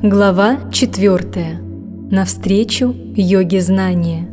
Глава 4. Навстречу йоге знания.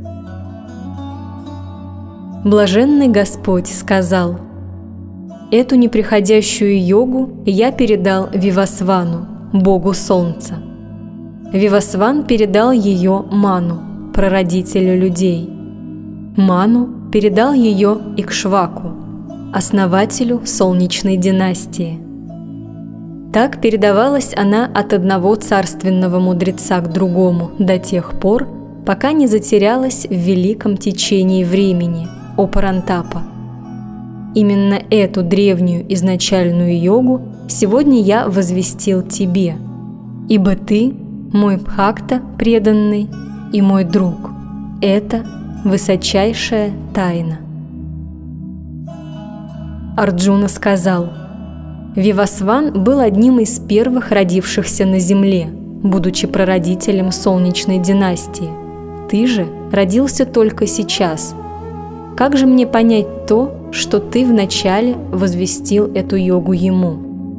Блаженный Господь сказал: «Эту неприходящую йогу я передал Вивасвану, Богу Солнца. Вивасван передал ее Ману, прародителю людей. Ману передал ее Икшваку, основателю Солнечной династии. Так передавалась она от одного царственного мудреца к другому до тех пор, пока не затерялась в великом течении времени, о Парантапа. Именно эту древнюю изначальную йогу сегодня я возвестил тебе, ибо ты мой бхакта преданный и мой друг. Это высочайшая тайна». Арджуна сказал: «Вивасван был одним из первых родившихся на земле, будучи прародителем Солнечной династии. Ты же родился только сейчас. Как же мне понять то, что ты вначале возвестил эту йогу ему?»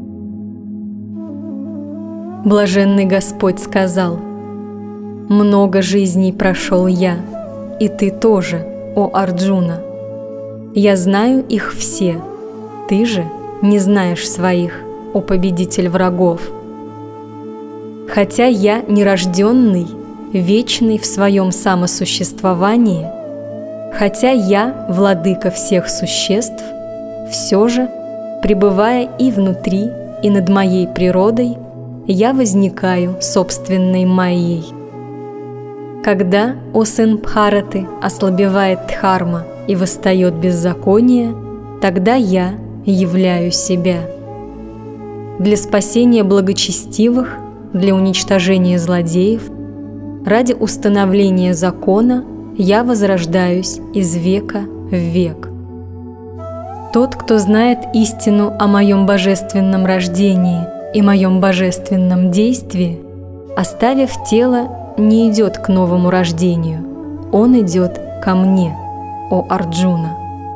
Блаженный Господь сказал: «Много жизней прошел я, и ты тоже, о Арджуна. Я знаю их все, ты же не знаешь своих, о победитель врагов. Хотя я нерожденный, вечный в своем самосуществовании, хотя я владыка всех существ, все же, пребывая и внутри, и над моей природой, я возникаю собственной майей. Когда, о сын Бхараты, ослабевает дхарма и восстает беззаконие, тогда я являю себя. Для спасения благочестивых, для уничтожения злодеев, ради установления закона я возрождаюсь из века в век. Тот, кто знает истину о моем божественном рождении и моем божественном действии, оставив тело, не идет к новому рождению, он идет ко мне, о Арджуна.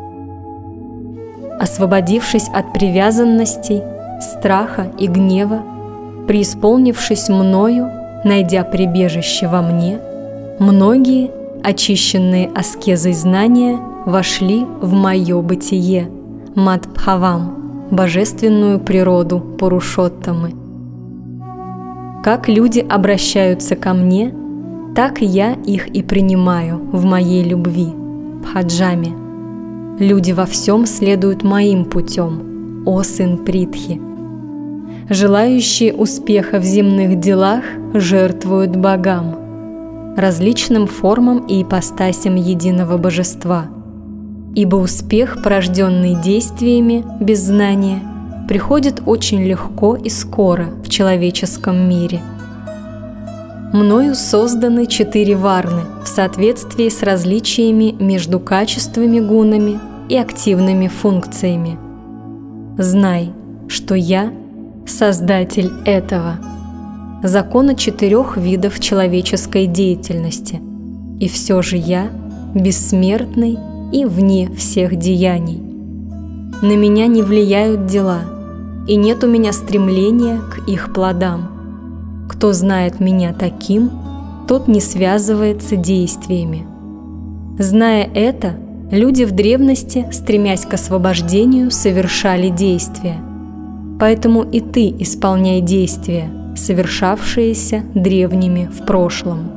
Освободившись от привязанностей, страха и гнева, преисполнившись мною, найдя прибежище во мне, многие, очищенные аскезой знания, вошли в мое бытие, Мадбхавам, божественную природу Пурушоттамы. Как люди обращаются ко мне, так я их и принимаю в моей любви, Бхаджаме. Люди во всем следуют моим путем, о сын Притхи. Желающие успеха в земных делах жертвуют богам, различным формам и ипостасям единого божества, ибо успех, порожденный действиями без знания, приходит очень легко и скоро в человеческом мире. Мною созданы 4 варны в соответствии с различиями между качествами гунами и активными функциями. Знай, что я – создатель этого, закона 4 видов человеческой деятельности, и все же я бессмертный и вне всех деяний. На меня не влияют дела, и нет у меня стремления к их плодам. Кто знает меня таким, тот не связывается действиями. Зная это, люди в древности, стремясь к освобождению, совершали действия. Поэтому и ты исполняй действия, совершавшиеся древними в прошлом.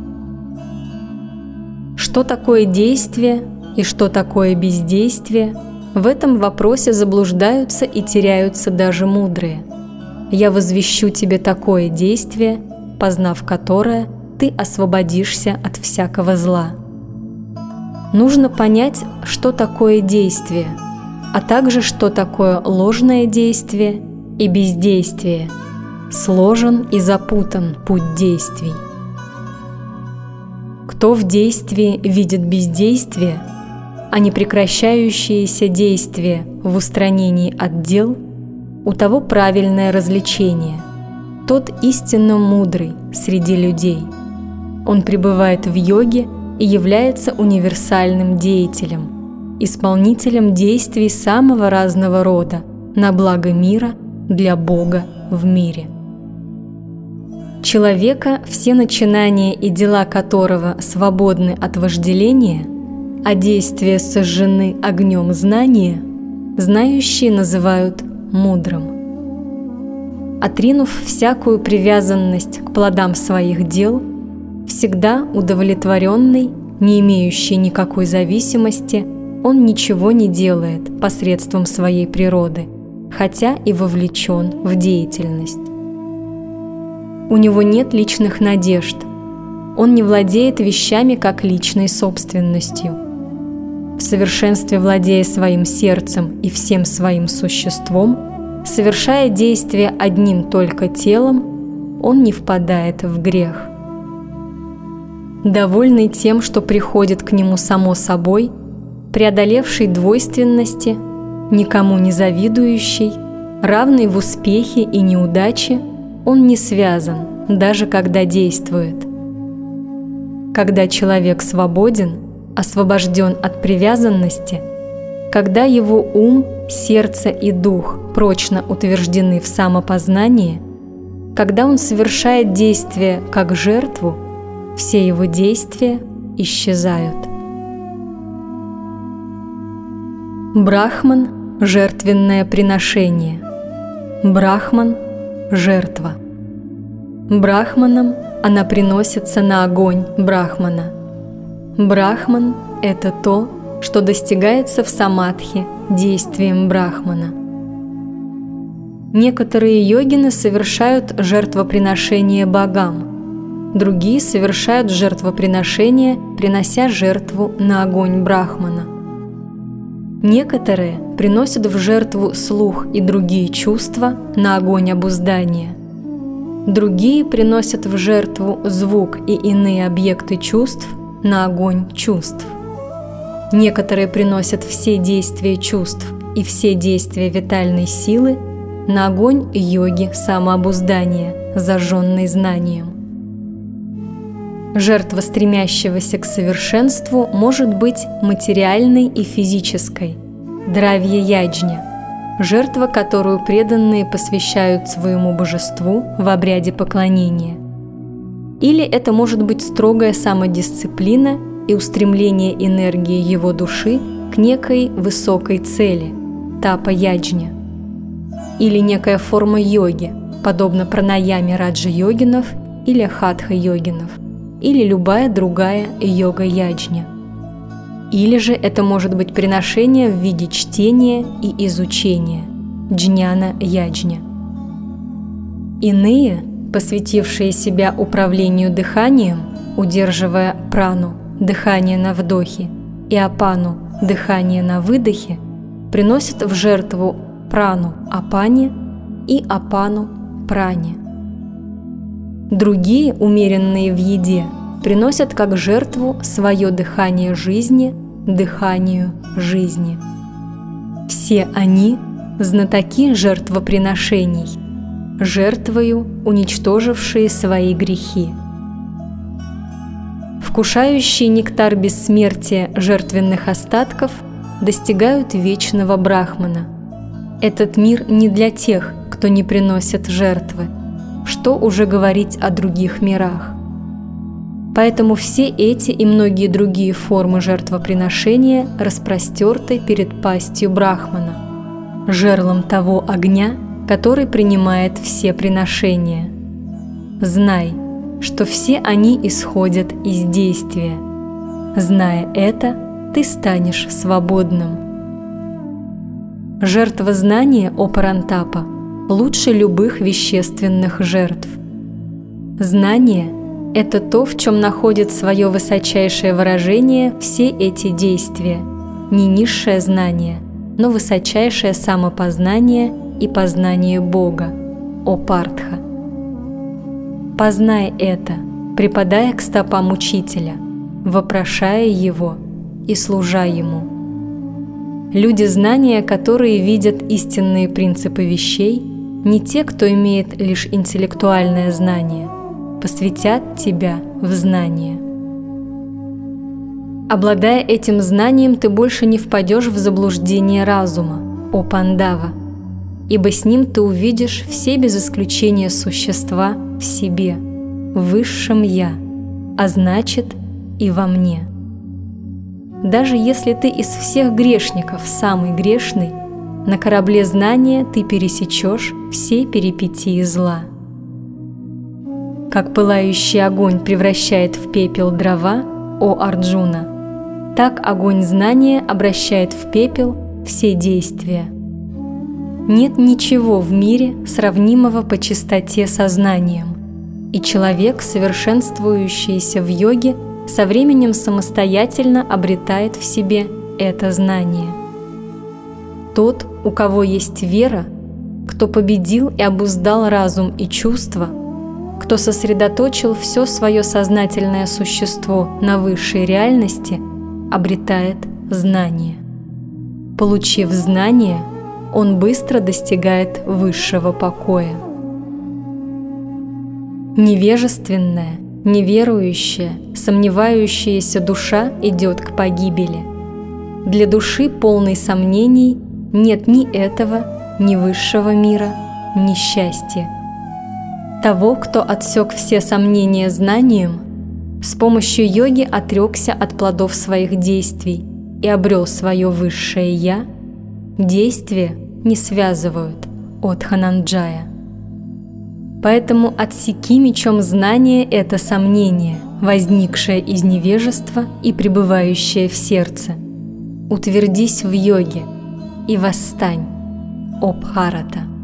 Что такое действие и что такое бездействие, в этом вопросе заблуждаются и теряются даже мудрые. Я возвещу тебе такое действие, познав которое, ты освободишься от всякого зла. Нужно понять, что такое действие, а также что такое ложное действие и бездействие. Сложен и запутан путь действий. Кто в действии видит бездействие, а не прекращающиеся действия в устранении от дел, у того правильное развлечение, тот истинно мудрый среди людей. Он пребывает в йоге и является универсальным деятелем, исполнителем действий самого разного рода на благо мира для Бога в мире. Человека, все начинания и дела которого свободны от вожделения, а действия сожжены огнем знания, знающие называют мудрым. Отринув всякую привязанность к плодам своих дел, всегда удовлетворенный, не имеющий никакой зависимости, он ничего не делает посредством своей природы, хотя и вовлечен в деятельность. У него нет личных надежд, он не владеет вещами как личной собственностью. В совершенстве владея своим сердцем и всем своим существом, совершая действия одним только телом, он не впадает в грех. Довольный тем, что приходит к нему само собой, преодолевший двойственности, никому не завидующий, равный в успехе и неудаче, он не связан, даже когда действует. Когда человек свободен, освобожден от привязанности, когда его ум, сердце и дух прочно утверждены в самопознании, когда он совершает действия как жертву, все его действия исчезают. Брахман – жертвенное приношение. Брахман – жертва. Брахманам она приносится на огонь Брахмана. Брахман – это то, что достигается в самадхи действием Брахмана. Некоторые йогины совершают жертвоприношение богам, другие совершают жертвоприношение, принося жертву на огонь Брахмана. Некоторые приносят в жертву слух и другие чувства на огонь обуздания. Другие приносят в жертву звук и иные объекты чувств на огонь чувств. Некоторые приносят все действия чувств и все действия витальной силы на огонь йоги самообуздания, зажженный знанием. Жертва стремящегося к совершенству может быть материальной и физической, дравья-яджня, жертва, которую преданные посвящают своему божеству в обряде поклонения. Или это может быть строгая самодисциплина и устремление энергии его души к некой высокой цели – тапа-яджня. Или некая форма йоги, подобно пранаяме раджа-йогинов или хатха-йогинов, или любая другая йога-яджня. Или же это может быть приношение в виде чтения и изучения – джняна-яджня. Иные, посвятившие себя управлению дыханием, удерживая прану, дыхание на вдохе, и апану, дыхание на выдохе, приносят в жертву прану апане и апану пране. Другие, умеренные в еде, приносят как жертву свое дыхание жизни дыханию жизни. Все они – знатоки жертвоприношений, жертвою уничтожившие свои грехи. Вкушающие нектар бессмертия жертвенных остатков достигают вечного брахмана. Этот мир не для тех, кто не приносит жертвы, что уже говорить о других мирах. Поэтому все эти и многие другие формы жертвоприношения распростерты перед пастью Брахмана, жерлом того огня, который принимает все приношения. Знай, что все они исходят из действия. Зная это, ты станешь свободным. Жертва знания, о Парантапа, лучше любых вещественных жертв. Знание – это то, в чем находит свое высочайшее выражение все эти действия, не низшее знание, но высочайшее самопознание и познание Бога, о Партха. Познай это, припадая к стопам Учителя, вопрошая Его и служа Ему. Люди знания, которые видят истинные принципы вещей, не те, кто имеет лишь интеллектуальное знание, посвятят тебя в знание. Обладая этим знанием, ты больше не впадешь в заблуждение разума, о Пандава, ибо с ним ты увидишь все без исключения существа в себе, в высшем Я, а значит и во мне. Даже если ты из всех грешников самый грешный, на корабле знания ты пересечешь все перипетии зла. Как пылающий огонь превращает в пепел дрова, о Арджуна, так огонь знания обращает в пепел все действия. Нет ничего в мире, сравнимого по чистоте со знанием, и человек, совершенствующийся в йоге, со временем самостоятельно обретает в себе это знание. Тот, у кого есть вера, кто победил и обуздал разум и чувства, кто сосредоточил все свое сознательное существо на высшей реальности, обретает знание. Получив знание, он быстро достигает высшего покоя. Невежественная, неверующая, сомневающаяся душа идет к погибели. Для души, полной сомнений, нет ни этого, ни высшего мира, ни счастья. Того, кто отсек все сомнения знанием, с помощью йоги отрекся от плодов своих действий и обрел свое высшее «Я», действия не связывают от Дхананджая. Поэтому отсеки мечом знания это сомнение, возникшее из невежества и пребывающее в сердце. Утвердись в йоге и восстань, о Бхарата.